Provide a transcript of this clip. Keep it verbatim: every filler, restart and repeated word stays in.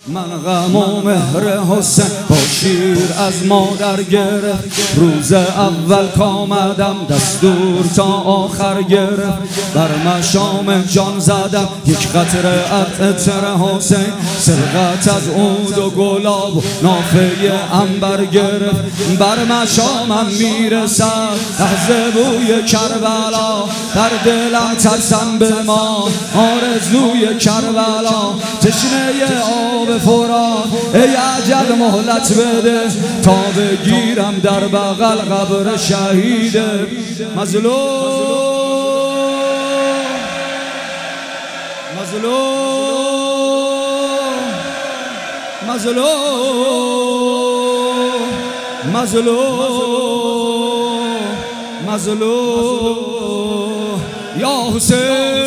من غم و مهر حسین با شیر از مادر گرفت. روز اول کامدم دستور تا آخر گرفت. بر مشام جان زدم یک قطره عطر حسین. سرقت از عود و گلاب و نافه عنبر گرفت. بر مشامم میرسد لحظه بوی کربلا. در دلم ترسم به ما آرزوی کربلا. تشنه آب فرات ای اجل مهلت بده تا بگیرم در بغل قبر شهید مظلوم. مظلوم مظلوم مظلوم مظلوم یا حسین